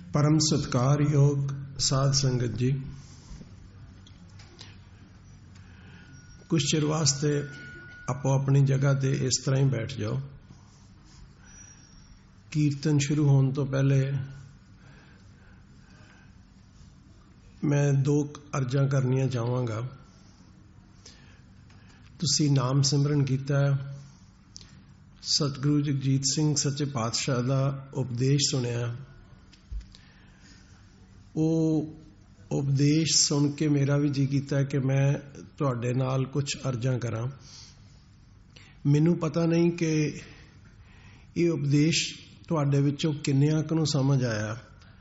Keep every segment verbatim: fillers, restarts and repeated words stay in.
परम सत्कारयोग साध संगत जी, कुछ चिर वास्ते आपो अपनी जगह ते इस तरह ही बैठ जाओ। कीर्तन शुरू होने तो पहले मैं दो अर्जां करनियां चाहांगा। तुसी नाम सिमरन कीता, सतगुरु जगजीत सिंह सच्चे पातशाह दा उपदेश सुनिया। ਉਹ ਉਪਦੇਸ਼ ਸੁਣ ਕੇ ਮੇਰਾ ਵੀ ਜੀ ਕੀਤਾ ਕਿ ਮੈਂ ਤੁਹਾਡੇ ਨਾਲ ਕੁਝ ਅਰਜ਼ਾਂ ਕਰਾਂ। ਮੈਨੂੰ ਪਤਾ ਨਹੀਂ ਕਿ ਇਹ ਉਪਦੇਸ਼ ਤੁਹਾਡੇ ਵਿੱਚੋਂ ਕਿੰਨਿਆਂ ਕੁ ਨੂੰ ਸਮਝ ਆਇਆ।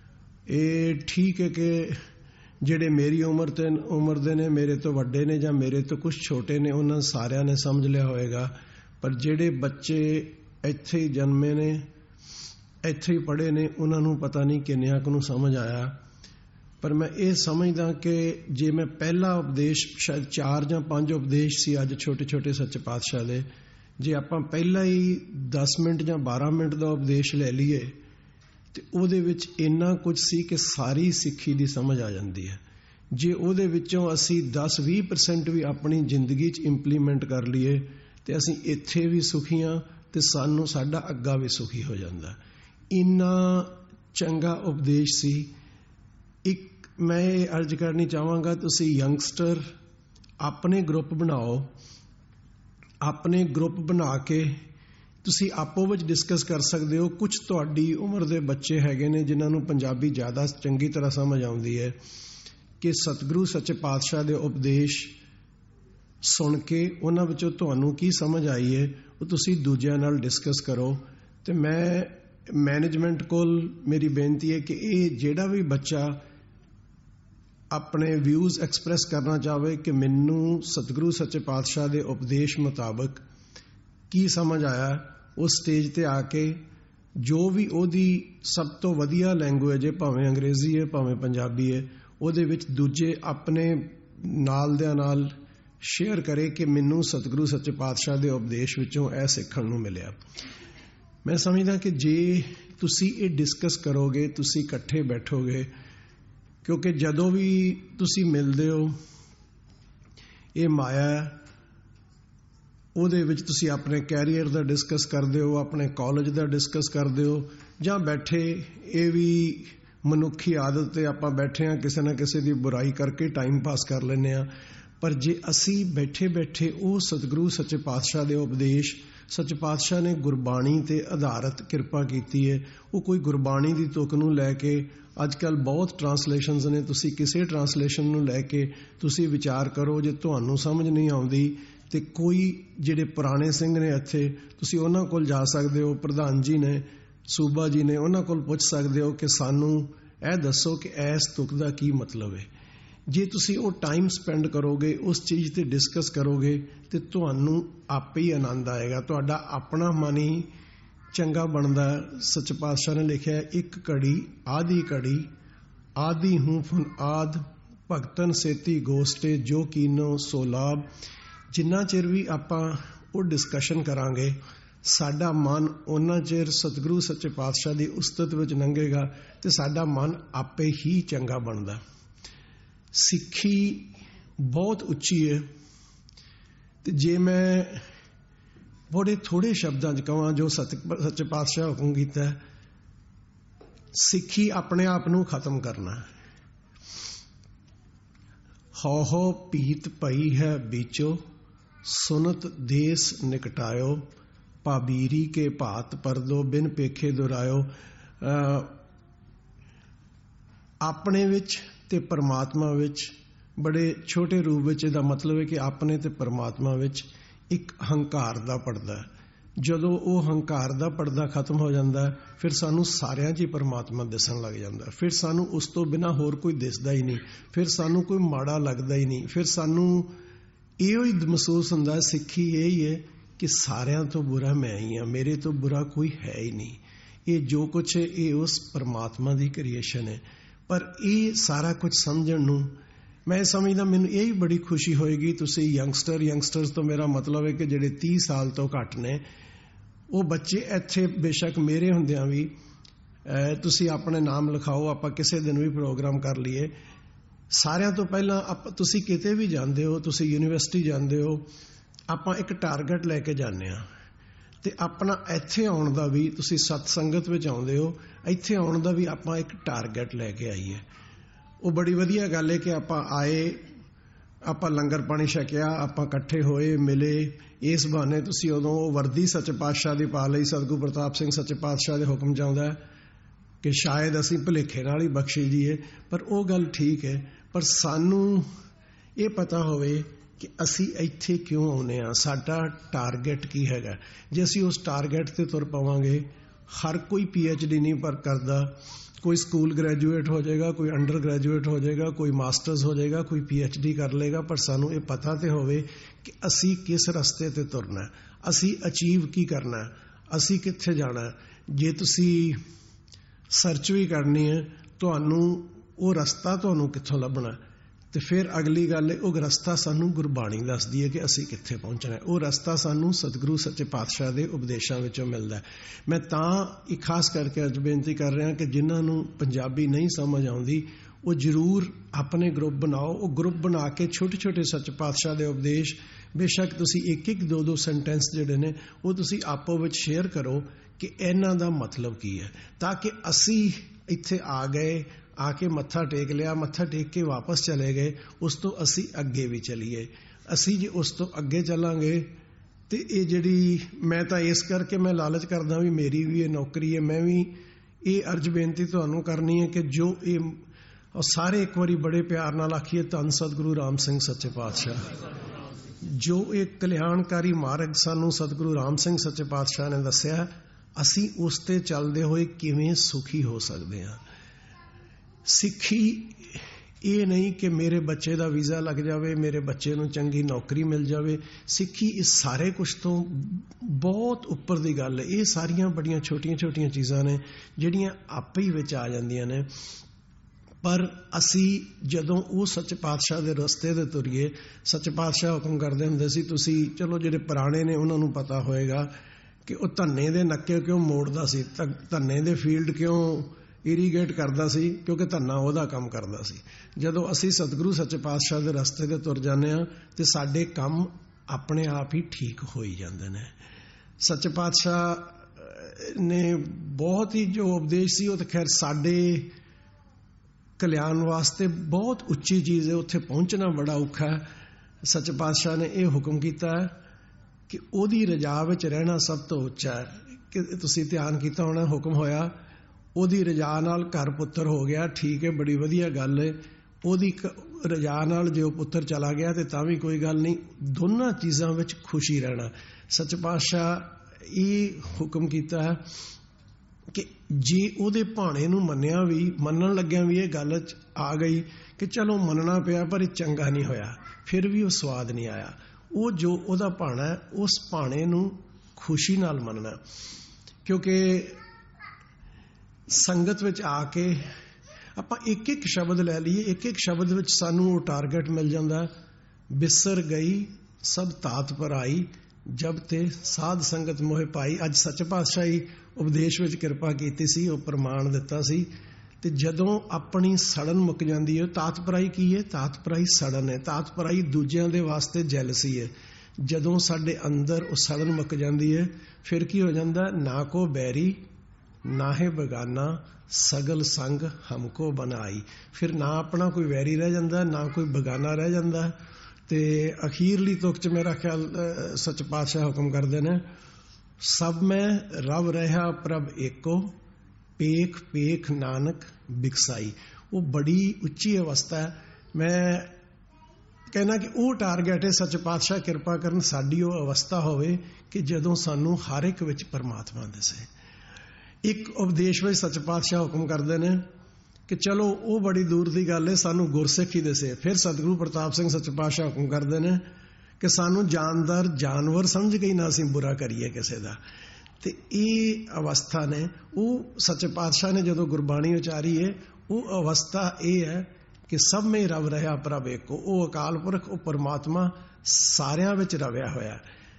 ਇਹ ਠੀਕ ਹੈ ਕਿ ਜਿਹੜੇ ਮੇਰੀ ਉਮਰ ਤੇ ਉਮਰ ਦੇ ਨੇ, ਮੇਰੇ ਤੋਂ ਵੱਡੇ ਨੇ ਜਾਂ ਮੇਰੇ ਤੋਂ ਕੁਝ ਛੋਟੇ ਨੇ, ਉਹਨਾਂ ਸਾਰਿਆਂ ਨੇ ਸਮਝ ਲਿਆ ਹੋਏਗਾ। ਪਰ ਜਿਹੜੇ ਬੱਚੇ ਇੱਥੇ ਹੀ ਜਨਮੇ ਨੇ, ਇੱਥੇ ਹੀ ਪੜ੍ਹੇ ਨੇ, ਉਹਨਾਂ ਨੂੰ ਪਤਾ ਨਹੀਂ ਕਿੰਨਿਆਂ ਕੁ ਨੂੰ ਸਮਝ ਆਇਆ। ਪਰ ਮੈਂ ਇਹ ਸਮਝਦਾ ਕਿ ਜੇ ਮੈਂ ਪਹਿਲਾ ਉਪਦੇਸ਼, ਸ਼ਾਇਦ ਚਾਰ ਜਾਂ ਪੰਜ ਉਪਦੇਸ਼ ਸੀ ਅੱਜ ਛੋਟੇ ਛੋਟੇ ਸੱਚੇ ਪਾਤਸ਼ਾਹ ਦੇ, ਜੇ ਆਪਾਂ ਪਹਿਲਾਂ ਹੀ ਦਸ ਮਿੰਟ ਜਾਂ ਬਾਰਾਂ ਮਿੰਟ ਦਾ ਉਪਦੇਸ਼ ਲੈ ਲਈਏ ਤੇ ਉਹਦੇ ਵਿੱਚ ਇੰਨਾ ਕੁਝ ਸੀ ਕਿ ਸਾਰੀ ਸਿੱਖੀ ਦੀ ਸਮਝ ਆ ਜਾਂਦੀ ਹੈ। ਜੇ ਉਹਦੇ ਵਿੱਚੋਂ ਅਸੀਂ ਦਸ ਵੀਹ ਪਰਸੈਂਟ ਵੀ ਆਪਣੀ ਜ਼ਿੰਦਗੀ 'ਚ ਇੰਪਲੀਮੈਂਟ ਕਰ ਲਈਏ ਤੇ ਅਸੀਂ ਇੱਥੇ ਵੀ ਸੁਖੀ ਹਾਂ ਤੇ ਸਾਨੂੰ ਸਾਡਾ ਅੱਗਾ ਵੀ ਸੁਖੀ ਹੋ ਜਾਂਦਾ। ਇੰਨਾ ਚੰਗਾ ਉਪਦੇਸ਼ ਸੀ। ਇੱਕ ਮੈਂ ਇਹ ਅਰਜ਼ ਕਰਨੀ ਚਾਹਾਂਗਾ, ਤੁਸੀਂ ਯੰਗਸਟਰ ਆਪਣੇ ਗਰੁੱਪ ਬਣਾਓ। ਆਪਣੇ ਗਰੁੱਪ ਬਣਾ ਕੇ ਤੁਸੀਂ ਆਪੋ ਵਿੱਚ ਡਿਸਕਸ ਕਰ ਸਕਦੇ ਹੋ। ਕੁਝ ਤੁਹਾਡੀ ਉਮਰ ਦੇ ਬੱਚੇ ਹੈਗੇ ਨੇ ਜਿਨ੍ਹਾਂ ਨੂੰ ਪੰਜਾਬੀ ਜ਼ਿਆਦਾ ਚੰਗੀ ਤਰ੍ਹਾਂ ਸਮਝ ਆਉਂਦੀ ਹੈ ਕਿ ਸਤਿਗੁਰੂ ਸੱਚੇ ਪਾਤਸ਼ਾਹ ਦੇ ਉਪਦੇਸ਼ ਸੁਣ ਕੇ ਉਹਨਾਂ ਵਿੱਚੋਂ ਤੁਹਾਨੂੰ ਕੀ ਸਮਝ ਆਈ ਹੈ ਉਹ ਤੁਸੀਂ ਦੂਜਿਆਂ ਨਾਲ ਡਿਸਕਸ ਕਰੋ। ਅਤੇ ਮੈਂ ਮੈਨੇਜਮੈਂਟ ਕੋਲ ਮੇਰੀ ਬੇਨਤੀ ਹੈ ਕਿ ਇਹ ਜਿਹੜਾ ਵੀ ਬੱਚਾ ਆਪਣੇ ਵਿਊਜ਼ ਐਕਸਪ੍ਰੈਸ ਕਰਨਾ ਚਾਹਵੇ ਕਿ ਮੈਨੂੰ ਸਤਿਗੁਰੂ ਸੱਚੇ ਪਾਤਸ਼ਾਹ ਦੇ ਉਪਦੇਸ਼ ਮੁਤਾਬਕ ਕੀ ਸਮਝ ਆਇਆ, ਉਹ ਸਟੇਜ 'ਤੇ ਆ ਕੇ ਜੋ ਵੀ ਉਹਦੀ ਸਭ ਤੋਂ ਵਧੀਆ ਲੈਂਗੁਏਜ ਹੈ, ਭਾਵੇਂ ਅੰਗਰੇਜ਼ੀ ਹੈ ਭਾਵੇਂ ਪੰਜਾਬੀ ਹੈ, ਉਹਦੇ ਵਿੱਚ ਦੂਜੇ ਆਪਣੇ ਨਾਲ ਦਿਆਂ ਨਾਲ ਸ਼ੇਅਰ ਕਰੇ ਕਿ ਮੈਨੂੰ ਸਤਿਗੁਰੂ ਸੱਚੇ ਪਾਤਸ਼ਾਹ ਦੇ ਉਪਦੇਸ਼ ਵਿੱਚੋਂ ਇਹ ਸਿੱਖਣ ਨੂੰ ਮਿਲਿਆ। ਮੈਂ ਸਮਝਦਾ ਕਿ ਜੇ ਤੁਸੀਂ ਇਹ ਡਿਸਕਸ ਕਰੋਗੇ, ਤੁਸੀਂ ਇਕੱਠੇ ਬੈਠੋਗੇ, ਕਿਉਂਕਿ ਜਦੋਂ ਵੀ ਤੁਸੀਂ ਮਿਲਦੇ ਹੋ ਇਹ ਮਾਇਆ, ਉਹਦੇ ਵਿੱਚ ਤੁਸੀਂ ਆਪਣੇ ਕੈਰੀਅਰ ਦਾ ਡਿਸਕਸ ਕਰਦੇ ਹੋ, ਆਪਣੇ ਕਾਲਜ ਦਾ ਡਿਸਕਸ ਕਰਦੇ ਹੋ, ਜਾਂ ਬੈਠੇ ਇਹ ਵੀ ਮਨੁੱਖੀ ਆਦਤ 'ਤੇ ਆਪਾਂ ਬੈਠੇ ਹਾਂ ਕਿਸੇ ਨਾ ਕਿਸੇ ਦੀ ਬੁਰਾਈ ਕਰਕੇ ਟਾਈਮ ਪਾਸ ਕਰ ਲੈਂਦੇ ਹਾਂ। ਪਰ ਜੇ ਅਸੀਂ ਬੈਠੇ ਬੈਠੇ ਉਹ ਸਤਿਗੁਰੂ ਸੱਚੇ ਪਾਤਸ਼ਾਹ ਦੇ ਉਪਦੇਸ਼, ਸੱਚੇ ਪਾਤਸ਼ਾਹ ਨੇ ਗੁਰਬਾਣੀ 'ਤੇ ਆਧਾਰਿਤ ਕਿਰਪਾ ਕੀਤੀ ਹੈ, ਉਹ ਕੋਈ ਗੁਰਬਾਣੀ ਦੀ ਤੁਕ ਨੂੰ ਲੈ ਕੇ, ਅੱਜ ਕੱਲ੍ਹ ਬਹੁਤ ਟਰਾਂਸਲੇਸ਼ਨਸ ਨੇ, ਤੁਸੀਂ ਕਿਸੇ ਟਰਾਂਸਲੇਸ਼ਨ ਨੂੰ ਲੈ ਕੇ ਤੁਸੀਂ ਵਿਚਾਰ ਕਰੋ। ਜੇ ਤੁਹਾਨੂੰ ਸਮਝ ਨਹੀਂ ਆਉਂਦੀ ਤੇ ਕੋਈ ਜਿਹੜੇ ਪੁਰਾਣੇ ਸਿੰਘ ਨੇ ਇੱਥੇ, ਤੁਸੀਂ ਉਹਨਾਂ ਕੋਲ ਜਾ ਸਕਦੇ ਹੋ, ਪ੍ਰਧਾਨ ਜੀ ਨੇ, ਸੂਬਾ ਜੀ ਨੇ, ਉਹਨਾਂ ਕੋਲ ਪੁੱਛ ਸਕਦੇ ਹੋ ਕਿ ਸਾਨੂੰ ਇਹ ਦੱਸੋ ਕਿ ਇਸ ਤੁਕ ਦਾ ਕੀ ਮਤਲਬ ਹੈ। ਜੇ ਤੁਸੀਂ ਉਹ ਟਾਈਮ ਸਪੈਂਡ ਕਰੋਗੇ, ਉਸ ਚੀਜ਼ 'ਤੇ ਡਿਸਕਸ ਕਰੋਗੇ ਤੇ ਤੁਹਾਨੂੰ ਆਪੇ ਹੀ ਆਨੰਦ ਆਏਗਾ, ਤੁਹਾਡਾ ਆਪਣਾ ਮਨ ਹੀ ਚੰਗਾ ਬਣਦਾ। ਸੱਚੇ ਪਾਤਸ਼ਾਹ ਨੇ ਲਿਖਿਆ, ਇੱਕ ਘੜੀ ਆਦਿ ਘੜੀ ਆਦਿ ਹੂੰ ਫੁਨ ਆਦ ਭਗਤਨ ਸੇਤੀ ਗੋਸਟੇ ਜੋ ਕੀਨੋ ਸੋ ਲਾਭ। ਜਿੰਨਾ ਚਿਰ ਵੀ ਆਪਾਂ ਉਹ ਡਿਸਕਸ਼ਨ ਕਰਾਂਗੇ, ਸਾਡਾ ਮਨ ਉਹਨਾਂ ਚਿਰ ਸਤਿਗੁਰੂ ਸੱਚੇ ਪਾਤਸ਼ਾਹ ਦੀ ਉਸਤਤ ਵਿੱਚ ਲੰਘੇਗਾ ਤੇ ਸਾਡਾ ਮਨ ਆਪੇ ਹੀ ਚੰਗਾ ਬਣਦਾ। ਸਿੱਖੀ ਬਹੁਤ ਉੱਚੀ ਹੈ ਤੇ ਜੇ ਮੈਂ ਬੜੇ ਥੋੜੇ ਸ਼ਬਦਾਂ 'ਚ ਕਹਾਂ ਜੋ ਸਤ ਸੱਚੇ ਪਾਤਸ਼ਾਹ ਹੁਕਮ ਕੀਤਾ, ਸਿੱਖੀ ਆਪਣੇ ਆਪ ਨੂੰ ਖਤਮ ਕਰਨਾ। ਹੋ ਹੋ ਪੀਤ ਪਈ ਹੈ ਬੀਚੋ ਸੁਨਤ ਦੇਸ ਨਿਕਟਾਇਓ ਪਾਬੀਰੀ ਕੇ ਭਾਤ ਪਰਦੋ ਬਿਨ ਪੇਖੇ ਦੁਰਾਇਓ। ਆਪਣੇ ਵਿੱਚ ਤੇ ਪਰਮਾਤਮਾ ਵਿੱਚ ਬੜੇ ਛੋਟੇ ਰੂਪ ਵਿੱਚ ਇਹਦਾ ਮਤਲਬ ਹੈ ਕਿ ਆਪਣੇ ਤੇ ਪਰਮਾਤਮਾ ਵਿੱਚ ਇੱਕ ਹੰਕਾਰ ਦਾ ਪਰਦਾ। ਜਦੋਂ ਉਹ ਹੰਕਾਰ ਦਾ ਪਰਦਾ ਖਤਮ ਹੋ ਜਾਂਦਾ, ਫਿਰ ਸਾਨੂੰ ਸਾਰਿਆਂ 'ਚ ਹੀ ਪਰਮਾਤਮਾ ਦਿਸਣ ਲੱਗ ਜਾਂਦਾ। ਫਿਰ ਸਾਨੂੰ ਉਸ ਤੋਂ ਬਿਨਾਂ ਹੋਰ ਕੋਈ ਦਿਸਦਾ ਹੀ ਨਹੀਂ, ਫਿਰ ਸਾਨੂੰ ਕੋਈ ਮਾੜਾ ਲੱਗਦਾ ਹੀ ਨਹੀਂ। ਫਿਰ ਸਾਨੂੰ ਇਹੋ ਹੀ ਮਹਿਸੂਸ ਹੁੰਦਾ, ਸਿੱਖੀ ਇਹ ਹੀ ਹੈ ਕਿ ਸਾਰਿਆਂ ਤੋਂ ਬੁਰਾ ਮੈਂ ਹੀ ਹਾਂ, ਮੇਰੇ ਤੋਂ ਬੁਰਾ ਕੋਈ ਹੈ ਹੀ ਨਹੀਂ। ਇਹ ਜੋ ਕੁਛ ਹੈ ਇਹ ਉਸ ਪਰਮਾਤਮਾ ਦੀ ਕ੍ਰੀਏਸ਼ਨ ਹੈ। ਪਰ ਇਹ ਸਾਰਾ ਕੁਝ ਸਮਝਣ ਨੂੰ ਮੈਂ ਸਮਝਦਾ ਮੈਨੂੰ ਇਹ ਹੀ ਬੜੀ ਖੁਸ਼ੀ ਹੋਏਗੀ। ਤੁਸੀਂ ਯੰਗਸਟਰ, ਯੰਗਸਟਰਸ ਤੋਂ ਮੇਰਾ ਮਤਲਬ ਹੈ ਕਿ ਜਿਹੜੇ ਤੀਹ ਸਾਲ ਤੋਂ ਘੱਟ ਨੇ, ਉਹ ਬੱਚੇ ਇੱਥੇ ਬੇਸ਼ੱਕ ਮੇਰੇ ਹੁੰਦਿਆਂ ਵੀ ਤੁਸੀਂ ਆਪਣੇ ਨਾਮ ਲਿਖਾਓ, ਆਪਾਂ ਕਿਸੇ ਦਿਨ ਵੀ ਪ੍ਰੋਗਰਾਮ ਕਰ ਲਈਏ। ਸਾਰਿਆਂ ਤੋਂ ਪਹਿਲਾਂ ਆਪਾਂ ਤੁਸੀਂ ਕਿਤੇ ਵੀ ਜਾਂਦੇ ਹੋ, ਤੁਸੀਂ ਯੂਨੀਵਰਸਿਟੀ ਜਾਂਦੇ ਹੋ, ਆਪਾਂ ਇੱਕ ਟਾਰਗੇਟ ਲੈ ਕੇ ਜਾਂਦੇ ਹਾਂ। ਅਤੇ ਆਪਣਾ ਇੱਥੇ ਆਉਣ ਦਾ ਵੀ, ਤੁਸੀਂ ਸਤ ਸੰਗਤ ਵਿੱਚ ਆਉਂਦੇ ਹੋ, ਇੱਥੇ ਆਉਣ ਦਾ ਵੀ ਆਪਾਂ ਇੱਕ ਟਾਰਗੇਟ ਲੈ ਕੇ ਆਈਏ। ਉਹ ਬੜੀ ਵਧੀਆ ਗੱਲ ਹੈ ਕਿ ਆਪਾਂ ਆਏ, ਆਪਾਂ ਲੰਗਰ ਪਾਣੀ ਛਕਿਆ, ਆਪਾਂ ਇਕੱਠੇ ਹੋਏ, ਮਿਲੇ। ਇਸ ਬਹਾਨੇ ਤੁਸੀਂ ਉਦੋਂ ਉਹ ਵਰਦੀ ਸੱਚੇ ਪਾਤਸ਼ਾਹ ਦੀ ਪਾ ਲਈ। ਸਤਿਗੁਰੂ ਪ੍ਰਤਾਪ ਸਿੰਘ ਸੱਚੇ ਪਾਤਸ਼ਾਹ ਦੇ ਹੁਕਮ 'ਚ ਆਉਂਦਾ ਕਿ ਸ਼ਾਇਦ ਅਸੀਂ ਭੁਲੇਖੇ ਨਾਲ ਹੀ ਬਖਸ਼ੀ ਜੀਏ, ਪਰ ਉਹ ਗੱਲ ਠੀਕ ਹੈ। ਪਰ ਸਾਨੂੰ ਇਹ ਪਤਾ ਹੋਵੇ ਕਿ ਅਸੀਂ ਇੱਥੇ ਕਿਉਂ ਆਉਂਦੇ ਹਾਂ, ਸਾਡਾ ਟਾਰਗੇਟ ਕੀ ਹੈਗਾ। ਜੇ ਅਸੀਂ ਉਸ ਟਾਰਗੇਟ 'ਤੇ ਤੁਰ ਪਾਵਾਂਗੇ, ਹਰ ਕੋਈ ਪੀ ਐਚ ਡੀ ਨਹੀਂ ਪਰ ਕਰਦਾ। ਕੋਈ ਸਕੂਲ ਗ੍ਰੈਜੂਏਟ ਹੋ ਜਾਏਗਾ, ਕੋਈ ਅੰਡਰ ਗ੍ਰੈਜੂਏਟ ਹੋ ਜਾਏਗਾ, ਕੋਈ ਮਾਸਟਰਸ ਹੋ ਜਾਏਗਾ, ਕੋਈ ਪੀ ਐਚ ਡੀ ਕਰ ਲਏਗਾ, ਪਰ ਸਾਨੂੰ ਇਹ ਪਤਾ ਤੇ ਹੋਵੇ ਕਿ ਅਸੀਂ ਕਿਸ ਰਸਤੇ 'ਤੇ ਤੁਰਨਾ, ਅਸੀਂ ਅਚੀਵ ਕੀ ਕਰਨਾ, ਅਸੀਂ ਕਿੱਥੇ ਜਾਣਾ। ਜੇ ਤੁਸੀਂ ਸਰਚ ਵੀ ਕਰਨੀ ਹੈ, ਤੁਹਾਨੂੰ ਉਹ ਰਸਤਾ ਤੁਹਾਨੂੰ ਕਿੱਥੋਂ ਲੱਭਣਾ। ਅਤੇ ਫਿਰ ਅਗਲੀ ਗੱਲ ਹੈ, ਉਹ ਰਸਤਾ ਸਾਨੂੰ ਗੁਰਬਾਣੀ ਦੱਸਦੀ ਹੈ ਕਿ ਅਸੀਂ ਕਿੱਥੇ ਪਹੁੰਚਣਾ। ਉਹ ਰਸਤਾ ਸਾਨੂੰ ਸਤਿਗੁਰੂ ਸੱਚੇ ਪਾਤਸ਼ਾਹ ਦੇ ਉਪਦੇਸ਼ਾਂ ਵਿੱਚੋਂ ਮਿਲਦਾ। ਮੈਂ ਤਾਂ ਇਹ ਖਾਸ ਕਰਕੇ ਅੱਜ ਬੇਨਤੀ ਕਰ ਰਿਹਾ ਕਿ ਜਿਨ੍ਹਾਂ ਨੂੰ ਪੰਜਾਬੀ ਨਹੀਂ ਸਮਝ ਆਉਂਦੀ, ਉਹ ਜ਼ਰੂਰ ਆਪਣੇ ਗਰੁੱਪ ਬਣਾਓ। ਉਹ ਗਰੁੱਪ ਬਣਾ ਕੇ ਛੋਟੇ ਛੋਟੇ ਸੱਚੇ ਪਾਤਸ਼ਾਹ ਦੇ ਉਪਦੇਸ਼, ਬੇਸ਼ੱਕ ਤੁਸੀਂ ਇੱਕ ਇੱਕ ਦੋ ਦੋ ਸੈਂਟੈਂਸ ਜਿਹੜੇ ਨੇ ਉਹ ਤੁਸੀਂ ਆਪੋ ਵਿੱਚ ਸ਼ੇਅਰ ਕਰੋ ਕਿ ਇਹਨਾਂ ਦਾ ਮਤਲਬ ਕੀ ਹੈ, ਤਾਂ ਕਿ ਅਸੀਂ ਇੱਥੇ ਆ ਗਏ, ਆ ਕੇ ਮੱਥਾ ਟੇਕ ਲਿਆ, ਮੱਥਾ ਟੇਕ ਕੇ ਵਾਪਸ ਚਲੇ ਗਏ, ਉਸ ਤੋਂ ਅਸੀਂ ਅੱਗੇ ਵੀ ਚੱਲੀਏ। ਅਸੀਂ ਜੇ ਉਸ ਤੋਂ ਅੱਗੇ ਚੱਲਾਂਗੇ ਤੇ ਇਹ ਜਿਹੜੀ, ਮੈਂ ਤਾਂ ਇਸ ਕਰਕੇ ਮੈਂ ਲਾਲਚ ਕਰਦਾ ਵੀ ਮੇਰੀ ਵੀ ਇਹ ਨੌਕਰੀ ਹੈ, ਮੈਂ ਵੀ ਇਹ ਅਰਜ਼ ਬੇਨਤੀ ਤੁਹਾਨੂੰ ਕਰਨੀ ਹੈ ਕਿ ਜੋ ਇਹ ਸਾਰੇ ਇੱਕ ਵਾਰੀ ਬੜੇ ਪਿਆਰ ਨਾਲ ਆਖੀਏ, ਧੰਨ ਸਤਿਗੁਰੂ ਰਾਮ ਸਿੰਘ ਸੱਚੇ ਪਾਤਸ਼ਾਹ। ਜੋ ਇਹ ਕਲਿਆਣਕਾਰੀ ਮਾਰਗ ਸਾਨੂੰ ਸਤਿਗੁਰੂ ਰਾਮ ਸਿੰਘ ਸੱਚੇ ਪਾਤਸ਼ਾਹ ਨੇ ਦੱਸਿਆ, ਅਸੀਂ ਉਸ 'ਤੇ ਚੱਲਦੇ ਹੋਏ ਕਿਵੇਂ ਸੁਖੀ ਹੋ ਸਕਦੇ ਹਾਂ। ਸਿੱਖੀ ਇਹ ਨਹੀਂ ਕਿ ਮੇਰੇ ਬੱਚੇ ਦਾ ਵੀਜ਼ਾ ਲੱਗ ਜਾਵੇ, ਮੇਰੇ ਬੱਚੇ ਨੂੰ ਚੰਗੀ ਨੌਕਰੀ ਮਿਲ ਜਾਵੇ। ਸਿੱਖੀ ਇਸ ਸਾਰੇ ਕੁਛ ਤੋਂ ਬਹੁਤ ਉੱਪਰ ਦੀ ਗੱਲ ਹੈ। ਇਹ ਸਾਰੀਆਂ ਬੜੀਆਂ ਛੋਟੀਆਂ ਛੋਟੀਆਂ ਚੀਜ਼ਾਂ ਨੇ ਜਿਹੜੀਆਂ ਆਪੇ ਹੀ ਵਿੱਚ ਆ ਜਾਂਦੀਆਂ ਨੇ। ਪਰ ਅਸੀਂ ਜਦੋਂ ਉਹ ਸੱਚੇ ਪਾਤਸ਼ਾਹ ਦੇ ਰਸਤੇ 'ਤੇ ਤੁਰੀਏ, ਸੱਚੇ ਪਾਤਸ਼ਾਹ ਹੁਕਮ ਕਰਦੇ ਹੁੰਦੇ ਸੀ, ਤੁਸੀਂ ਚਲੋ ਜਿਹੜੇ ਪੁਰਾਣੇ ਨੇ ਉਹਨਾਂ ਨੂੰ ਪਤਾ ਹੋਏਗਾ ਕਿ ਉਹ ਧੰਨੇ ਦੇ ਨੱਕੇ ਕਿਉਂ ਮੋੜਦਾ ਸੀ, ਧੰਨੇ ਦੇ ਫੀਲਡ ਕਿਉਂ ਇਰੀਗੇਟ ਕਰਦਾ ਸੀ, ਕਿਉਂਕਿ ਧੰਨਾ ਉਹਦਾ ਕੰਮ ਕਰਦਾ ਸੀ। ਜਦੋਂ ਅਸੀਂ ਸਤਿਗੁਰੂ ਸੱਚੇ ਪਾਤਸ਼ਾਹ ਦੇ ਰਸਤੇ 'ਤੇ ਤੁਰ ਜਾਂਦੇ ਹਾਂ ਤੇ ਸਾਡੇ ਕੰਮ ਆਪਣੇ ਆਪ ਹੀ ਠੀਕ ਹੋ ਹੀ ਜਾਂਦੇ ਨੇ। ਸੱਚੇ ਪਾਤਸ਼ਾਹ ਨੇ ਬਹੁਤ ਹੀ ਜੋ ਉਪਦੇਸ਼ ਸੀ, ਉਹ ਤਾਂ ਖੈਰ ਸਾਡੇ ਕਲਿਆਣ ਵਾਸਤੇ ਬਹੁਤ ਉੱਚੀ ਚੀਜ਼ ਹੈ, ਉੱਥੇ ਪਹੁੰਚਣਾ ਬੜਾ ਔਖਾ ਹੈ। ਸੱਚੇ ਪਾਤਸ਼ਾਹ ਨੇ ਇਹ ਹੁਕਮ ਕੀਤਾ ਹੈ ਕਿ ਉਹਦੀ ਰਜ਼ਾ ਵਿੱਚ ਰਹਿਣਾ ਸਭ ਤੋਂ ਉੱਚਾ ਹੈ। ਕਿ ਤੁਸੀਂ ਧਿਆਨ ਕੀਤਾ ਹੋਣਾ, ਹੁਕਮ ਹੋਇਆ ਉਹਦੀ ਰਜ਼ਾ ਨਾਲ ਘਰ ਪੁੱਤਰ ਹੋ ਗਿਆ, ਠੀਕ ਹੈ, ਬੜੀ ਵਧੀਆ ਗੱਲ ਹੈ। ਉਹਦੀ ਰਜ਼ਾ ਨਾਲ ਜੇ ਉਹ ਪੁੱਤਰ ਚਲਾ ਗਿਆ ਤੇ ਤਾਂ ਵੀ ਕੋਈ ਗੱਲ ਨਹੀਂ, ਦੋਨਾਂ ਚੀਜ਼ਾਂ ਵਿੱਚ ਖੁਸ਼ੀ ਰਹਿਣਾ। ਸੱਚੇ ਪਾਤਸ਼ਾਹ ਇਹ ਹੁਕਮ ਕੀਤਾ ਹੈ ਕਿ ਜੇ ਉਹਦੇ ਭਾਣੇ ਨੂੰ ਮੰਨਿਆ ਵੀ, ਮੰਨਣ ਲੱਗਿਆ ਵੀ ਇਹ ਗੱਲ 'ਚ ਆ ਗਈ ਕਿ ਚਲੋ ਮੰਨਣਾ ਪਿਆ ਪਰ ਇਹ ਚੰਗਾ ਨਹੀਂ ਹੋਇਆ, ਫਿਰ ਵੀ ਉਹ ਸਵਾਦ ਨਹੀਂ ਆਇਆ। ਉਹ ਜੋ ਉਹਦਾ ਭਾਣਾ, ਉਸ ਭਾਣੇ ਨੂੰ ਖੁਸ਼ੀ ਨਾਲ ਮੰਨਣਾ। ਕਿਉਂਕਿ ਸੰਗਤ ਵਿੱਚ ਆ ਕੇ ਆਪਾਂ ਇੱਕ ਇੱਕ ਸ਼ਬਦ ਲੈ ਲਈਏ, ਇੱਕ ਇੱਕ ਸ਼ਬਦ ਵਿੱਚ ਸਾਨੂੰ ਉਹ ਟਾਰਗੇਟ ਮਿਲ ਜਾਂਦਾ। ਬਿਸਰ ਗਈ ਸਭ ਤਾਤ ਪਰ ਆਈ, ਜਬ ਤੇ ਸਾਧ ਸੰਗਤ ਮੋਹਿ ਪਾਈ। ਅੱਜ ਸੱਚੇ ਪਾਤਸ਼ਾਹੀ ਉਪਦੇਸ਼ ਵਿੱਚ ਕਿਰਪਾ ਕੀਤੀ ਸੀ, ਉਹ ਪ੍ਰਮਾਣ ਦਿੱਤਾ ਸੀ। ਤੇ ਜਦੋਂ ਆਪਣੀ ਸੜਨ ਮੁੱਕ ਜਾਂਦੀ ਹੈ, ਤਾਤ ਪਰਾਈ ਕੀ ਹੈ? ਤਾਤ ਪਰਾਈ ਸੜਨ ਹੈ। ਤਾਤ ਪਰਾਈ ਦੂਜਿਆਂ ਦੇ ਵਾਸਤੇ ਜੈਲਸੀ ਹੈ। ਜਦੋਂ ਸਾਡੇ ਅੰਦਰ ਉਹ ਸੜਨ ਮੁੱਕ ਜਾਂਦੀ ਹੈ, ਫਿਰ ਕੀ ਹੋ ਜਾਂਦਾ? ਨਾ ਕੋ ਬੈਰੀ ਨਾ ਹੈ ਬਗਾਨਾ, ਸਗਲ ਸੰਗ ਹਮਕੋ ਬਨਾਈ। ਫਿਰ ਨਾ ਆਪਣਾ ਕੋਈ ਵੈਰੀ ਰਹਿ ਜਾਂਦਾ, ਨਾ ਕੋਈ ਬਗਾਨਾ ਰਹਿ ਜਾਂਦਾ। ਤੇ ਅਖੀਰਲੀ ਤੁਕ 'ਚ ਮੇਰਾ ਖਿਆਲ ਸੱਚੇ ਪਾਤਸ਼ਾਹ ਹੁਕਮ ਕਰਦੇ ਨੇ, ਸਭ ਮੈਂ ਰਵ ਰਿਹਾ ਪ੍ਰਭ ਏਕੋ, ਪੇਖ ਪੇਖ ਨਾਨਕ ਬਿਕਸਾਈ। ਉਹ ਬੜੀ ਉੱਚੀ ਅਵਸਥਾ ਹੈ। ਮੈਂ ਕਹਿਣਾ ਕਿ ਉਹ ਟਾਰਗੇਟ ਹੈ, ਸੱਚੇ ਪਾਤਸ਼ਾਹ ਕਿਰਪਾ ਕਰਨ ਸਾਡੀ ਉਹ ਅਵਸਥਾ ਹੋਵੇ ਕਿ ਜਦੋਂ ਸਾਨੂੰ ਹਰ ਇੱਕ ਵਿੱਚ ਪਰਮਾਤਮਾ ਦਿਸੇ। ਇੱਕ ਉਪਦੇਸ਼ ਵਿੱਚ ਸੱਚੇ ਪਾਤਸ਼ਾਹ ਹੁਕਮ ਕਰਦੇ ਨੇ ਕਿ ਚਲੋ ਉਹ ਬੜੀ ਦੂਰ ਦੀ ਗੱਲ ਹੈ, ਸਾਨੂੰ ਗੁਰਸਿੱਖੀ ਦਿਸੇ। ਫਿਰ ਸਤਿਗੁਰੂ ਪ੍ਰਤਾਪ ਸਿੰਘ ਸੱਚੇ ਪਾਤਸ਼ਾਹ ਹੁਕਮ ਕਰਦੇ ਨੇ ਕਿ ਸਾਨੂੰ ਜਾਨਦਾਰ ਜਾਨਵਰ ਸਮਝ ਕੇ ਹੀ ਨਾ ਅਸੀਂ ਬੁਰਾ ਕਰੀਏ ਕਿਸੇ ਦਾ। ਤੇ ਇਹ ਅਵਸਥਾ ਨੇ, ਉਹ ਸੱਚੇ ਪਾਤਸ਼ਾਹ ਨੇ ਜਦੋਂ ਗੁਰਬਾਣੀ ਉਚਾਰੀ ਹੈ, ਉਹ ਅਵਸਥਾ ਇਹ ਹੈ ਕਿ ਸਭ ਮੇਂ ਰਵ ਰਿਹਾ ਪ੍ਰਭ ਏਕੋ। ਉਹ ਅਕਾਲ ਪੁਰਖ, ਉਹ ਪਰਮਾਤਮਾ ਸਾਰਿਆਂ ਵਿੱਚ ਰਵਿਆ ਹੋਇਆ।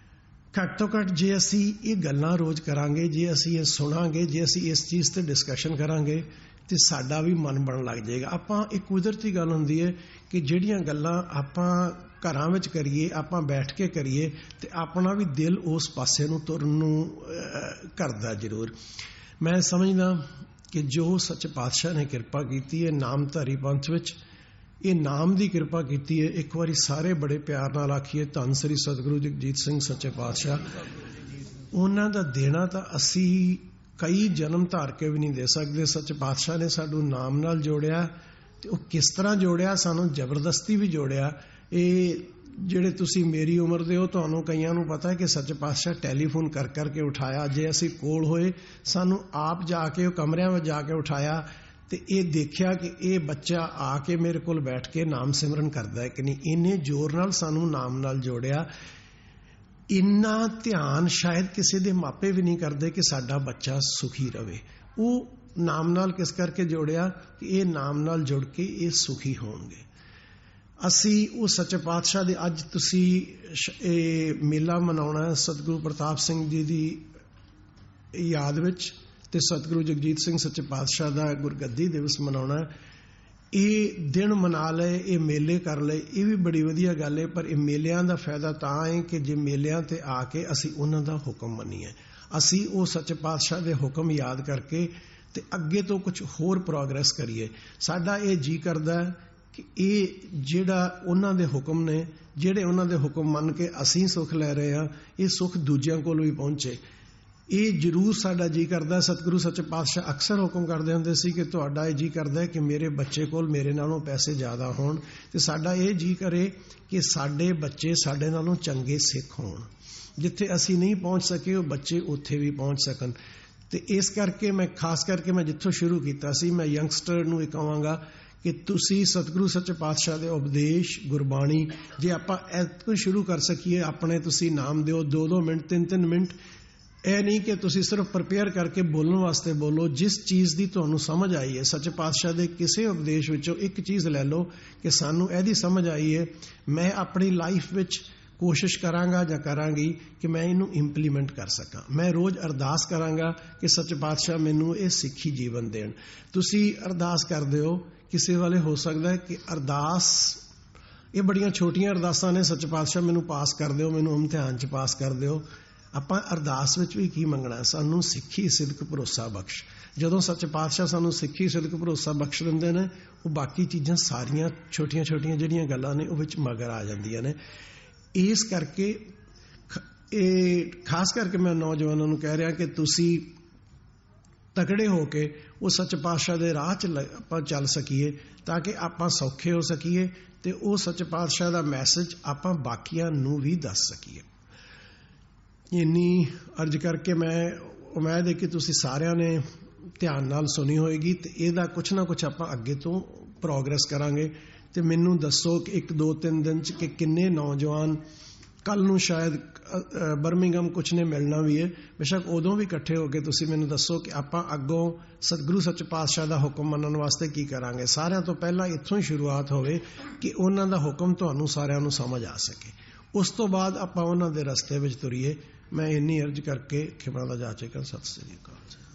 ਘੱਟ ਤੋਂ ਘੱਟ ਜੇ ਅਸੀਂ ਇਹ ਗੱਲਾਂ ਰੋਜ਼ ਕਰਾਂਗੇ, ਜੇ ਅਸੀਂ ਇਹ ਸੁਣਾਂਗੇ, ਜੇ ਅਸੀਂ ਇਸ ਚੀਜ਼ ਤੇ ਡਿਸਕਸ਼ਨ ਕਰਾਂਗੇ ਤੇ ਸਾਡਾ ਵੀ ਮਨ ਬਣਨ ਲੱਗ ਜਾਏਗਾ। ਆਪਾਂ ਇੱਕ ਕੁਦਰਤੀ ਗੱਲ ਹੁੰਦੀ ਹੈ ਕਿ ਜਿਹੜੀਆਂ ਗੱਲਾਂ ਆਪਾਂ ਘਰਾਂ ਵਿੱਚ ਕਰੀਏ, ਆਪਾਂ ਬੈਠ ਕੇ ਕਰੀਏ ਤੇ ਆਪਣਾ ਵੀ ਦਿਲ ਉਸ ਪਾਸੇ ਨੂੰ ਤੁਰਨ ਨੂੰ ਕਰਦਾ ਜ਼ਰੂਰ। ਮੈਂ ਸਮਝਦਾ ਕਿ ਜੋ ਸੱਚੇ ਪਾਤਸ਼ਾਹ ਨੇ ਕਿਰਪਾ ਕੀਤੀ ਹੈ ਨਾਮਧਾਰੀ ਪੰਥ ਵਿੱਚ, ਇਹ ਨਾਮ ਦੀ ਕਿਰਪਾ ਕੀਤੀ ਹੈ। ਇੱਕ ਵਾਰੀ ਸਾਰੇ ਬੜੇ ਪਿਆਰ ਨਾਲ ਆਖੀਏ ਧੰਨ ਸ੍ਰੀ ਸਤਿਗੁਰੂ ਜਗਜੀਤ ਸਿੰਘ ਸੱਚੇ ਪਾਤਸ਼ਾਹ। ਉਹਨਾਂ ਦਾ ਦੇਣਾ ਤਾਂ ਅਸੀਂ ਕਈ ਜਨਮ ਧਾਰ ਕੇ ਵੀ ਨਹੀਂ ਦੇ ਸਕਦੇ। ਸੱਚੇ ਪਾਤਸ਼ਾਹ ਨੇ ਸਾਨੂੰ ਨਾਮ ਨਾਲ ਜੋੜਿਆ ਤੇ ਉਹ ਕਿਸ ਤਰ੍ਹਾਂ ਜੋੜਿਆ, ਸਾਨੂੰ ਜ਼ਬਰਦਸਤੀ ਵੀ ਜੋੜਿਆ। ਇਹ ਜਿਹੜੇ ਤੁਸੀਂ ਮੇਰੀ ਉਮਰ ਦੇ ਹੋ, ਤੁਹਾਨੂੰ ਕਈਆਂ ਨੂੰ ਪਤਾ ਹੈ ਕਿ ਸੱਚੇ ਪਾਤਸ਼ਾਹ ਟੈਲੀਫੋਨ ਕਰ ਕਰਕੇ ਉਠਾਇਆ। ਜੇ ਅਸੀਂ ਕੋਲ ਹੋਏ, ਸਾਨੂੰ ਆਪ ਜਾ ਕੇ ਉਹ ਕਮਰਿਆਂ ਵਿੱਚ ਜਾ ਕੇ ਉਠਾਇਆ ਤੇ ਇਹ ਦੇਖਿਆ ਕਿ ਇਹ ਬੱਚਾ ਆ ਕੇ ਮੇਰੇ ਕੋਲ ਬੈਠ ਕੇ ਨਾਮ ਸਿਮਰਨ ਕਰਦਾ ਹੈ ਕਿ ਨਹੀਂ। ਇੰਨੇ ਜ਼ੋਰ ਨਾਲ ਸਾਨੂੰ ਨਾਮ ਨਾਲ ਜੋੜਿਆ। ਇੰਨਾ ਧਿਆਨ ਸ਼ਾਇਦ ਕਿਸੇ ਦੇ ਮਾਪੇ ਵੀ ਨਹੀਂ ਕਰਦੇ ਕਿ ਸਾਡਾ ਬੱਚਾ ਸੁਖੀ ਰਵੇ। ਉਹ ਨਾਮ ਨਾਲ ਕਿਸ ਕਰਕੇ ਜੋੜਿਆ ਕਿ ਇਹ ਨਾਮ ਨਾਲ ਜੁੜ ਕੇ ਇਹ ਸੁਖੀ ਹੋਣਗੇ। ਅਸੀਂ ਉਹ ਸੱਚੇ ਪਾਤਸ਼ਾਹ ਦੇ ਅੱਜ ਤੁਸੀਂ ਇਹ ਮੇਲਾ ਮਨਾਉਣਾ ਸਤਿਗੁਰੂ ਪ੍ਰਤਾਪ ਸਿੰਘ ਜੀ ਦੀ ਯਾਦ ਵਿੱਚ ਤੇ ਸਤਿਗੁਰੂ ਜਗਜੀਤ ਸਿੰਘ ਸੱਚੇ ਪਾਤਸ਼ਾਹ ਦਾ ਗੁਰਗੱਦੀ ਦਿਵਸ ਮਨਾਉਣਾ। ਇਹ ਦਿਨ ਮਨਾ ਲਏ, ਇਹ ਮੇਲੇ ਕਰ ਲਏ, ਇਹ ਵੀ ਬੜੀ ਵਧੀਆ ਗੱਲ ਹੈ। ਪਰ ਇਹ ਮੇਲਿਆਂ ਦਾ ਫਾਇਦਾ ਤਾਂ ਹੈ ਕਿ ਜੇ ਮੇਲਿਆਂ ਤੇ ਆ ਕੇ ਅਸੀਂ ਉਹਨਾਂ ਦਾ ਹੁਕਮ ਮੰਨੀਏ, ਅਸੀਂ ਉਹ ਸੱਚੇ ਪਾਤਸ਼ਾਹ ਦੇ ਹੁਕਮ ਯਾਦ ਕਰਕੇ ਤੇ ਅੱਗੇ ਤੋਂ ਕੁਝ ਹੋਰ ਪ੍ਰੋਗਰੈਸ ਕਰੀਏ। ਸਾਡਾ ਇਹ ਜੀ ਕਰਦਾ ਕਿ ਇਹ ਜਿਹੜਾ ਉਹਨਾਂ ਦੇ ਹੁਕਮ ਨੇ, ਜਿਹੜੇ ਉਹਨਾਂ ਦੇ ਹੁਕਮ ਮੰਨ ਕੇ ਅਸੀਂ ਸੁੱਖ ਲੈ ਰਹੇ ਹਾਂ, ਇਹ ਸੁੱਖ ਦੂਜਿਆਂ ਕੋਲ ਵੀ ਪਹੁੰਚੇ। ਇਹ ਜ਼ਰੂਰ ਸਾਡਾ ਜੀ ਕਰਦਾ। ਸਤਿਗੁਰੂ ਸੱਚੇ ਪਾਤਸ਼ਾਹ ਅਕਸਰ ਹੁਕਮ ਕਰਦੇ ਹੁੰਦੇ ਸੀ ਕਿ ਤੁਹਾਡਾ ਇਹ ਜੀ ਕਰਦਾ ਕਿ ਮੇਰੇ ਬੱਚੇ ਕੋਲ ਮੇਰੇ ਨਾਲੋਂ ਪੈਸੇ ਜ਼ਿਆਦਾ ਹੋਣ ਤੇ ਸਾਡਾ ਇਹ ਜੀ ਕਰੇ ਕਿ ਸਾਡੇ ਬੱਚੇ ਸਾਡੇ ਨਾਲੋਂ ਚੰਗੇ ਸਿੱਖ ਹੋਣ। ਜਿੱਥੇ ਅਸੀਂ ਨਹੀਂ ਪਹੁੰਚ ਸਕੇ ਉਹ ਬੱਚੇ ਉੱਥੇ ਵੀ ਪਹੁੰਚ ਸਕਣ। ਤੇ ਇਸ ਕਰਕੇ ਮੈਂ ਖਾਸ ਕਰਕੇ ਮੈਂ ਜਿੱਥੋਂ ਸ਼ੁਰੂ ਕੀਤਾ ਸੀ, ਮੈਂ ਯੰਗਸਟਰ ਨੂੰ ਇਹ ਕਹਾਂਗਾ ਕਿ ਤੁਸੀਂ ਸਤਿਗੁਰੂ ਸੱਚੇ ਪਾਤਸ਼ਾਹ ਦੇ ਉਪਦੇਸ਼ ਗੁਰਬਾਣੀ ਜੇ ਆਪਾਂ ਇੱਥੋਂ ਸ਼ੁਰੂ ਕਰ ਸਕੀਏ। ਆਪਣੇ ਤੁਸੀਂ ਨਾਮ ਦਿਓ ਦੋ ਦੋ ਮਿੰਟ ਤਿੰਨ ਤਿੰਨ ਮਿੰਟ। ਇਹ ਨਹੀਂ ਕਿ ਤੁਸੀਂ ਸਿਰਫ ਪ੍ਰਪੇਅਰ ਕਰਕੇ ਬੋਲਣ ਵਾਸਤੇ ਬੋਲੋ। ਜਿਸ ਚੀਜ਼ ਦੀ ਤੁਹਾਨੂੰ ਸਮਝ ਆਈ ਹੈ, ਸੱਚੇ ਪਾਤਸ਼ਾਹ ਦੇ ਕਿਸੇ ਉਪਦੇਸ਼ ਵਿੱਚੋਂ ਇੱਕ ਚੀਜ਼ ਲੈ ਲਓ ਕਿ ਸਾਨੂੰ ਇਹਦੀ ਸਮਝ ਆਈ ਹੈ, ਮੈਂ ਆਪਣੀ ਲਾਈਫ ਵਿੱਚ ਕੋਸ਼ਿਸ਼ ਕਰਾਂਗਾ ਜਾਂ ਕਰਾਂਗੀ ਕਿ ਮੈਂ ਇਹਨੂੰ ਇੰਪਲੀਮੈਂਟ ਕਰ ਸਕਾਂ। ਮੈਂ ਰੋਜ਼ ਅਰਦਾਸ ਕਰਾਂਗਾ ਕਿ ਸੱਚੇ ਪਾਤਸ਼ਾਹ ਮੈਨੂੰ ਇਹ ਸਿੱਖੀ ਜੀਵਨ ਦੇਣ। ਤੁਸੀਂ ਅਰਦਾਸ ਕਰਦੇ ਹੋ, ਕਿਸੇ ਵਾਲੇ ਹੋ ਸਕਦਾ ਹੈ ਕਿ ਅਰਦਾਸ ਇਹ ਬੜੀਆਂ ਛੋਟੀਆਂ ਅਰਦਾਸਾਂ ਨੇ, ਸੱਚੇ ਪਾਤਸ਼ਾਹ ਮੈਨੂੰ ਪਾਸ ਕਰ ਦਿਓ, ਮੈਨੂੰ ਇਮਤਿਹਾਨ 'ਚ ਪਾਸ ਕਰ ਦਿਓ। ਆਪਾਂ ਅਰਦਾਸ ਵਿੱਚ ਵੀ ਕੀ ਮੰਗਣਾ? ਸਾਨੂੰ ਸਿੱਖੀ ਸਿਦਕ ਭਰੋਸਾ ਬਖਸ਼। ਜਦੋਂ ਸੱਚੇ ਪਾਤਸ਼ਾਹ ਸਾਨੂੰ ਸਿੱਖੀ ਸਿਦਕ ਭਰੋਸਾ ਬਖਸ਼ ਦਿੰਦੇ ਨੇ, ਉਹ ਬਾਕੀ ਚੀਜ਼ਾਂ ਸਾਰੀਆਂ ਛੋਟੀਆਂ ਛੋਟੀਆਂ ਜਿਹੜੀਆਂ ਗੱਲਾਂ ਨੇ ਉਹ ਵਿੱਚ ਮਗਰ ਆ ਜਾਂਦੀਆਂ ਨੇ। ਇਸ ਕਰਕੇ ਇਹ ਖਾਸ ਕਰਕੇ ਮੈਂ ਨੌਜਵਾਨਾਂ ਨੂੰ ਕਹਿ ਰਿਹਾ ਕਿ ਤੁਸੀਂ ਤਕੜੇ ਹੋ ਕੇ ਉਹ ਸੱਚੇ ਪਾਤਸ਼ਾਹ ਦੇ ਰਾਹ 'ਚ ਆਪਾਂ ਚੱਲ ਸਕੀਏ ਤਾਂ ਕਿ ਆਪਾਂ ਸੌਖੇ ਹੋ ਸਕੀਏ ਤੇ ਉਹ ਸੱਚੇ ਪਾਤਸ਼ਾਹ ਦਾ ਮੈਸੇਜ ਆਪਾਂ ਬਾਕੀਆਂ ਨੂੰ ਵੀ ਦੱਸ ਸਕੀਏ। ਇੰਨੀ ਅਰਜ਼ ਕਰਕੇ ਮੈਂ ਉਮੀਦ ਹੈ ਕਿ ਤੁਸੀਂ ਸਾਰਿਆਂ ਨੇ ਧਿਆਨ ਨਾਲ ਸੁਣੀ ਹੋਏਗੀ ਤੇ ਇਹਦਾ ਕੁਛ ਨਾ ਕੁਛ ਆਪਾਂ ਅੱਗੇ ਤੋਂ ਪ੍ਰੋਗਰੈਸ ਕਰਾਂਗੇ। ਤੇ ਮੈਨੂੰ ਦੱਸੋ ਕਿ ਇੱਕ ਦੋ ਤਿੰਨ ਦਿਨ 'ਚ ਕਿ ਕਿੰਨੇ ਨੌਜਵਾਨ, ਕੱਲ ਨੂੰ ਸ਼ਾਇਦ ਬਰਮਿੰਗਮ ਕੁਛ ਨੇ ਮਿਲਣਾ ਵੀ ਹੈ, ਬੇਸ਼ੱਕ ਉਦੋਂ ਵੀ ਇਕੱਠੇ ਹੋ ਕੇ ਤੁਸੀਂ ਮੈਨੂੰ ਦੱਸੋ ਕਿ ਆਪਾਂ ਅੱਗੋਂ ਸਤਿਗੁਰੂ ਸੱਚੇ ਪਾਤਸ਼ਾਹ ਦਾ ਹੁਕਮ ਮੰਨਣ ਵਾਸਤੇ ਕੀ ਕਰਾਂਗੇ। ਸਾਰਿਆਂ ਤੋਂ ਪਹਿਲਾਂ ਇੱਥੋਂ ਹੀ ਸ਼ੁਰੂਆਤ ਹੋਵੇ ਕਿ ਉਹਨਾਂ ਦਾ ਹੁਕਮ ਤੁਹਾਨੂੰ ਸਾਰਿਆਂ ਨੂੰ ਸਮਝ ਆ ਸਕੇ। ਉਸ ਤੋਂ ਬਾਅਦ ਆਪਾਂ ਉਹਨਾਂ ਦੇ ਰਸਤੇ ਵਿੱਚ ਤੁਰੀਏ। ਮੈਂ ਇੰਨੀ ਅਰਜ਼ ਕਰਕੇ ਖਿਮਾ ਦਾ ਜਾਚੇਗਾ। ਸਤਿ ਸ੍ਰੀ ਅਕਾਲ।